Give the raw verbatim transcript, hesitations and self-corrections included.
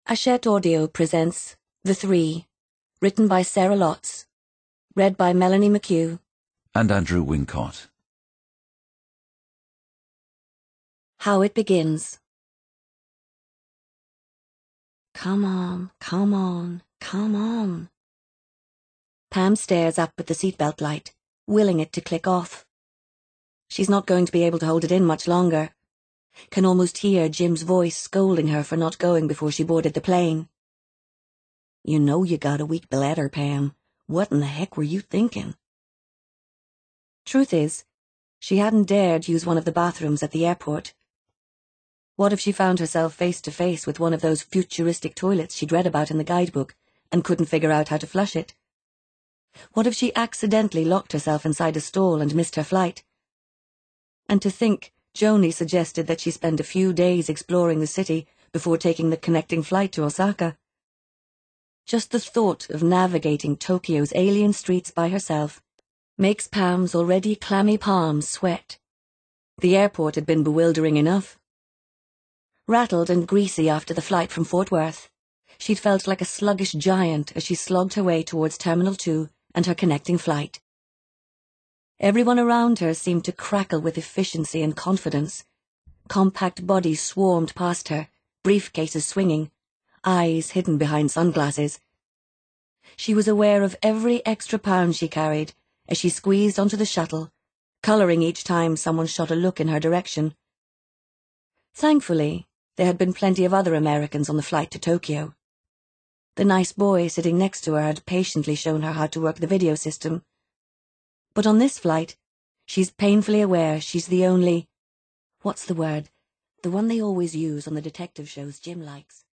Hachette Audio presents The Three, written by Sarah Lotz, read by Melanie McHugh and Andrew Wincott. How It Begins. Come on, come on, come on. Pam stares up at the seatbelt light, willing it to click off. She's not going to be able to hold it in much longer. Can almost hear Jim's voice scolding her for not going before she boarded the plane. You know you got a week bladder, Pam. What in the heck were you thinking? Truth is, she hadn't dared use one of the bathrooms at the airport. What if she found herself face to face with one of those futuristic toilets she'd read about in the guidebook and couldn't figure out how to flush it? What if she accidentally locked herself inside a stall and missed her flight? And to think Joni suggested that she spend a few days exploring the city before taking the connecting flight to Osaka. Just the thought of navigating Tokyo's alien streets by herself makes Pam's already clammy palms sweat. The airport had been bewildering enough. Rattled and greasy after the flight from Fort Worth, she'd felt like a sluggish giant as she slogged her way towards Terminal two and her connecting flight. Everyone around her seemed to crackle with efficiency and confidence. Compact bodies swarmed past her, briefcases swinging, eyes hidden behind sunglasses. She was aware of every extra pound she carried as she squeezed onto the shuttle, colouring each time someone shot a look in her direction. Thankfully, there had been plenty of other Americans on the flight to Tokyo. The nice boy sitting next to her had patiently shown her how to work the video system. But on this flight, she's painfully aware she's the only... What's the word? The one they always use on the detective shows Jim likes.